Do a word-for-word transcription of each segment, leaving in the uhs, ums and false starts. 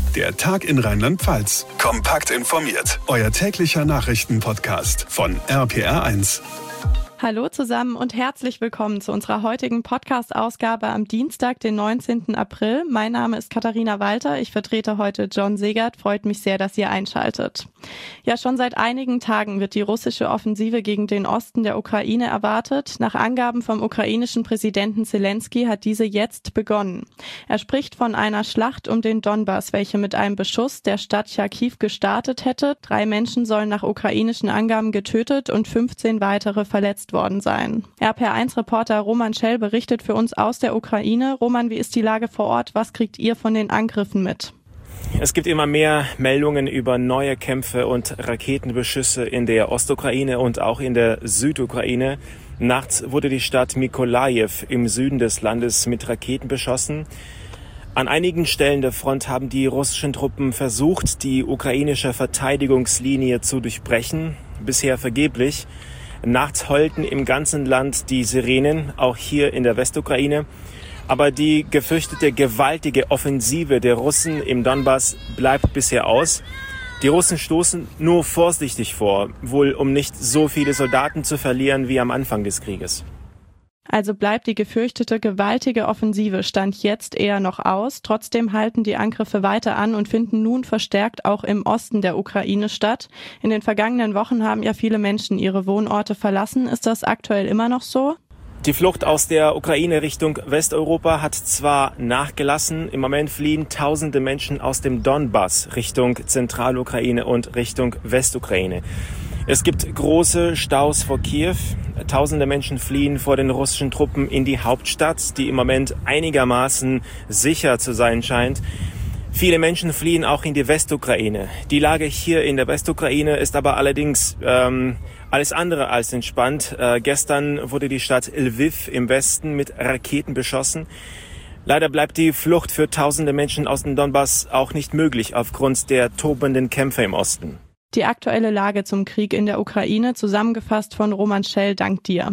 Der Tag in Rheinland-Pfalz. Kompakt informiert. Euer täglicher Nachrichtenpodcast von R P R eins. Hallo zusammen und herzlich willkommen zu unserer heutigen Podcast-Ausgabe am Dienstag, den neunzehnten April. Mein Name ist Katharina Walter. Ich vertrete heute John Segert. Freut mich sehr, dass ihr einschaltet. Ja, schon seit einigen Tagen wird die russische Offensive gegen den Osten der Ukraine erwartet. Nach Angaben vom ukrainischen Präsidenten Zelensky hat diese jetzt begonnen. Er spricht von einer Schlacht um den Donbass, welche mit einem Beschuss der Stadt Charkiw gestartet hätte. Drei Menschen sollen nach ukrainischen Angaben getötet und fünfzehn weitere verletzt worden sein. R P R eins Reporter Roman Schell berichtet für uns aus der Ukraine. Roman, wie ist die Lage vor Ort? Was kriegt ihr von den Angriffen mit? Es gibt immer mehr Meldungen über neue Kämpfe und Raketenbeschüsse in der Ostukraine und auch in der Südukraine. Nachts wurde die Stadt Mykolajiw im Süden des Landes mit Raketen beschossen. An einigen Stellen der Front haben die russischen Truppen versucht, die ukrainische Verteidigungslinie zu durchbrechen. Bisher vergeblich. Nachts heulten im ganzen Land die Sirenen, auch hier in der Westukraine. Aber die gefürchtete gewaltige Offensive der Russen im Donbass bleibt bisher aus. Die Russen stoßen nur vorsichtig vor, wohl um nicht so viele Soldaten zu verlieren wie am Anfang des Krieges. Also bleibt die gefürchtete gewaltige Offensive Stand jetzt eher noch aus. Trotzdem halten die Angriffe weiter an und finden nun verstärkt auch im Osten der Ukraine statt. In den vergangenen Wochen haben ja viele Menschen ihre Wohnorte verlassen. Ist das aktuell immer noch so? Die Flucht aus der Ukraine Richtung Westeuropa hat zwar nachgelassen, im Moment fliehen tausende Menschen aus dem Donbass Richtung Zentralukraine und Richtung Westukraine. Es gibt große Staus vor Kiew. Tausende Menschen fliehen vor den russischen Truppen in die Hauptstadt, die im Moment einigermaßen sicher zu sein scheint. Viele Menschen fliehen auch in die Westukraine. Die Lage hier in der Westukraine ist aber allerdings ähm, alles andere als entspannt. Äh, gestern wurde die Stadt Lviv im Westen mit Raketen beschossen. Leider bleibt die Flucht für tausende Menschen aus dem Donbass auch nicht möglich aufgrund der tobenden Kämpfe im Osten. Die aktuelle Lage zum Krieg in der Ukraine, zusammengefasst von Roman Schell, dank dir.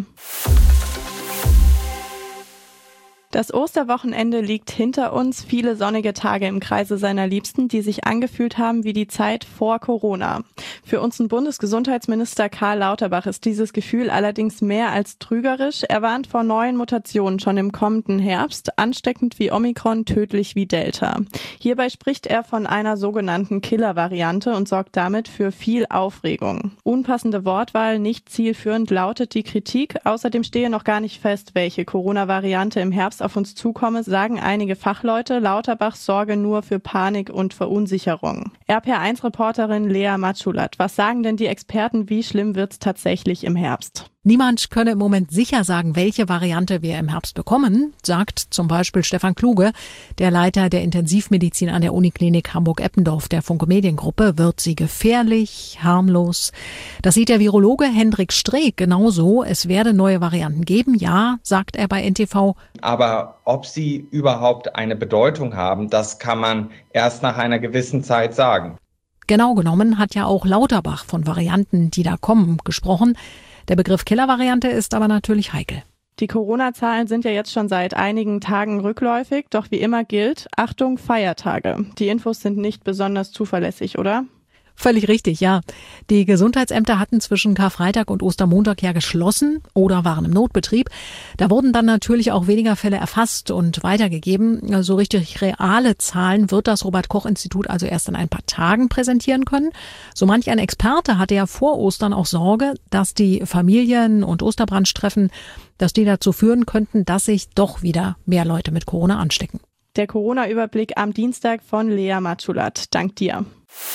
Das Osterwochenende liegt hinter uns, viele sonnige Tage im Kreise seiner Liebsten, die sich angefühlt haben wie die Zeit vor Corona. Für unseren Bundesgesundheitsminister Karl Lauterbach ist dieses Gefühl allerdings mehr als trügerisch. Er warnt vor neuen Mutationen schon im kommenden Herbst, ansteckend wie Omikron, tödlich wie Delta. Hierbei spricht er von einer sogenannten Killer-Variante und sorgt damit für viel Aufregung. Unpassende Wortwahl, nicht zielführend, lautet die Kritik. Außerdem stehe noch gar nicht fest, welche Corona-Variante im Herbst auf uns zukomme, sagen einige Fachleute. Lauterbach sorge nur für Panik und Verunsicherung. R P R eins Reporterin Lea Matschulat, was sagen denn die Experten, wie schlimm wird's tatsächlich im Herbst? Niemand könne im Moment sicher sagen, welche Variante wir im Herbst bekommen, sagt zum Beispiel Stefan Kluge, der Leiter der Intensivmedizin an der Uniklinik Hamburg-Eppendorf der Funke Mediengruppe. Wird sie gefährlich, harmlos? Das sieht der Virologe Hendrik Streeck genauso. Es werde neue Varianten geben, ja, sagt er bei N T V. Aber ob sie überhaupt eine Bedeutung haben, das kann man erst nach einer gewissen Zeit sagen. Genau genommen hat ja auch Lauterbach von Varianten, die da kommen, gesprochen. Der Begriff Killer-Variante ist aber natürlich heikel. Die Corona-Zahlen sind ja jetzt schon seit einigen Tagen rückläufig, doch wie immer gilt, Achtung, Feiertage. Die Infos sind nicht besonders zuverlässig, oder? Völlig richtig, ja. Die Gesundheitsämter hatten zwischen Karfreitag und Ostermontag ja geschlossen oder waren im Notbetrieb. Da wurden dann natürlich auch weniger Fälle erfasst und weitergegeben. So richtig reale Zahlen wird das Robert-Koch-Institut also erst in ein paar Tagen präsentieren können. So manch ein Experte hatte ja vor Ostern auch Sorge, dass die Familien- und Osterbranchtreffen, dass die dazu führen könnten, dass sich doch wieder mehr Leute mit Corona anstecken. Der Corona-Überblick am Dienstag von Lea Matschulat. Dank dir.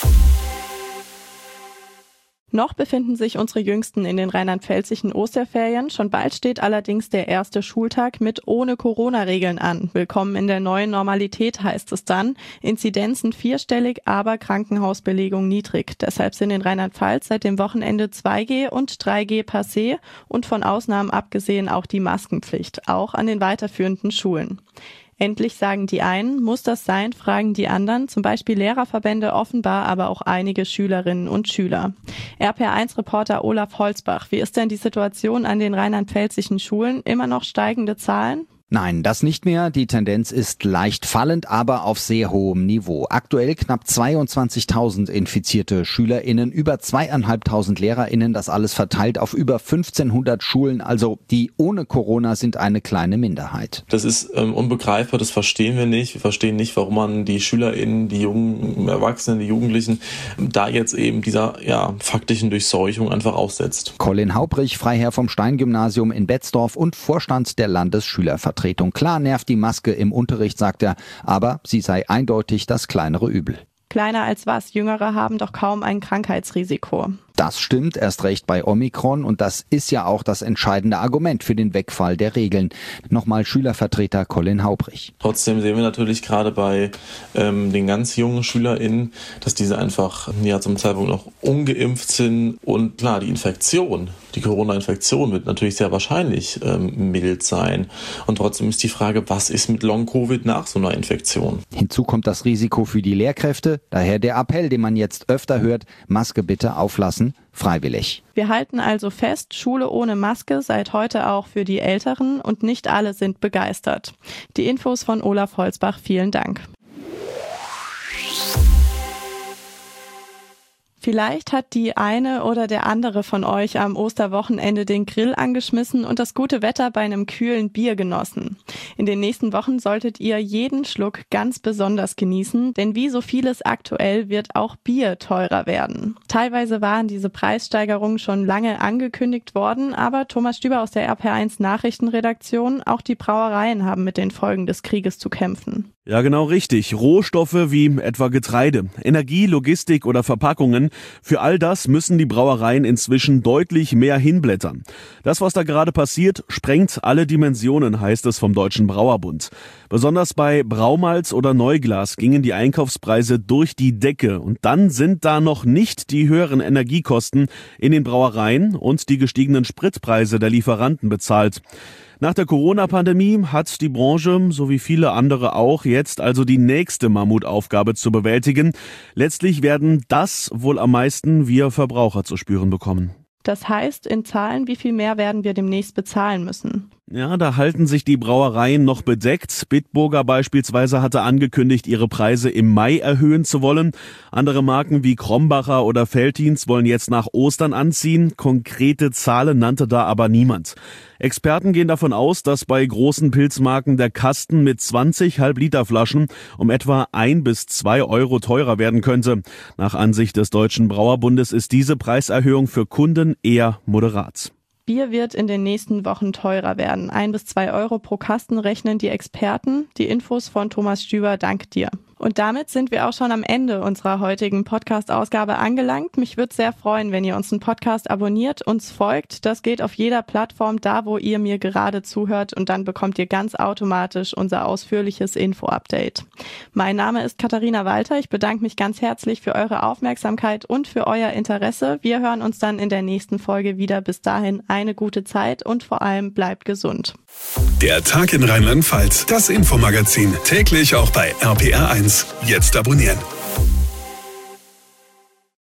Noch befinden sich unsere Jüngsten in den rheinland-pfälzischen Osterferien. Schon bald steht allerdings der erste Schultag mit ohne Corona-Regeln an. Willkommen in der neuen Normalität, heißt es dann. Inzidenzen vierstellig, aber Krankenhausbelegung niedrig. Deshalb sind in Rheinland-Pfalz seit dem Wochenende zwei G und drei G passé und von Ausnahmen abgesehen auch die Maskenpflicht, auch an den weiterführenden Schulen. Endlich sagen die einen, muss das sein, fragen die anderen, zum Beispiel Lehrerverbände, offenbar aber auch einige Schülerinnen und Schüler. R P R eins Reporter Olaf Holzbach, wie ist denn die Situation an den rheinland-pfälzischen Schulen? Immer noch steigende Zahlen? Nein, das nicht mehr. Die Tendenz ist leicht fallend, aber auf sehr hohem Niveau. Aktuell knapp zweiundzwanzigtausend infizierte SchülerInnen, über zweieinhalbtausend LehrerInnen, das alles verteilt auf über fünfzehnhundert Schulen. Also die ohne Corona sind eine kleine Minderheit. Das ist ähm, unbegreifbar, das verstehen wir nicht. Wir verstehen nicht, warum man die SchülerInnen, die jungen Erwachsenen, die Jugendlichen da jetzt eben dieser ja, faktischen Durchseuchung einfach aussetzt. Colin Haubrich, Freiherr vom Stein-Gymnasium in Betzdorf und Vorstand der Landesschülervertretung. Klar nervt die Maske im Unterricht, sagt er, aber sie sei eindeutig das kleinere Übel. Kleiner als was? Jüngere haben doch kaum ein Krankheitsrisiko. Das stimmt, erst recht bei Omikron, und das ist ja auch das entscheidende Argument für den Wegfall der Regeln. Nochmal Schülervertreter Colin Haubrich. Trotzdem sehen wir natürlich gerade bei ähm, den ganz jungen SchülerInnen, dass diese einfach ja zum Zeitpunkt noch ungeimpft sind, und klar, die Infektion, die Corona-Infektion wird natürlich sehr wahrscheinlich ähm, mild sein. Und trotzdem ist die Frage, was ist mit Long-Covid nach so einer Infektion? Hinzu kommt das Risiko für die Lehrkräfte, daher der Appell, den man jetzt öfter hört, Maske bitte auflassen. Freiwillig. Wir halten also fest, Schule ohne Maske seit heute auch für die Älteren, und nicht alle sind begeistert. Die Infos von Olaf Holzbach, vielen Dank. Vielleicht hat die eine oder der andere von euch am Osterwochenende den Grill angeschmissen und das gute Wetter bei einem kühlen Bier genossen. In den nächsten Wochen solltet ihr jeden Schluck ganz besonders genießen, denn wie so vieles aktuell wird auch Bier teurer werden. Teilweise waren diese Preissteigerungen schon lange angekündigt worden, aber Thomas Stüber aus der R P R eins Nachrichtenredaktion, auch die Brauereien haben mit den Folgen des Krieges zu kämpfen. Ja, genau richtig. Rohstoffe wie etwa Getreide, Energie, Logistik oder Verpackungen, für all das müssen die Brauereien inzwischen deutlich mehr hinblättern. Das, was da gerade passiert, sprengt alle Dimensionen, heißt es vom Deutschen Brauerbund. Besonders bei Braumalz oder Neuglas gingen die Einkaufspreise durch die Decke, und dann sind da noch nicht die höheren Energiekosten in den Brauereien und die gestiegenen Spritpreise der Lieferanten bezahlt. Nach der Corona-Pandemie hat die Branche, so wie viele andere auch, jetzt also die nächste Mammutaufgabe zu bewältigen. Letztlich werden das wohl am meisten wir Verbraucher zu spüren bekommen. Das heißt, in Zahlen, wie viel mehr werden wir demnächst bezahlen müssen? Ja, da halten sich die Brauereien noch bedeckt. Bitburger beispielsweise hatte angekündigt, ihre Preise im Mai erhöhen zu wollen. Andere Marken wie Krombacher oder Veltins wollen jetzt nach Ostern anziehen. Konkrete Zahlen nannte da aber niemand. Experten gehen davon aus, dass bei großen Pilzmarken der Kasten mit zwanzig Halb-Liter-Flaschen um etwa ein bis zwei Euro teurer werden könnte. Nach Ansicht des Deutschen Brauerbundes ist diese Preiserhöhung für Kunden eher moderat. Bier wird in den nächsten Wochen teurer werden. Ein bis zwei Euro pro Kasten rechnen die Experten. Die Infos von Thomas Stüber, danke dir. Und damit sind wir auch schon am Ende unserer heutigen Podcast-Ausgabe angelangt. Mich würde sehr freuen, wenn ihr uns einen Podcast abonniert, uns folgt. Das geht auf jeder Plattform, da wo ihr mir gerade zuhört, und dann bekommt ihr ganz automatisch unser ausführliches Info-Update. Mein Name ist Katharina Walter. Ich bedanke mich ganz herzlich für eure Aufmerksamkeit und für euer Interesse. Wir hören uns dann in der nächsten Folge wieder. Bis dahin eine gute Zeit und vor allem bleibt gesund. Der Tag in Rheinland-Pfalz, das Infomagazin, täglich auch bei R P R eins. Jetzt abonnieren.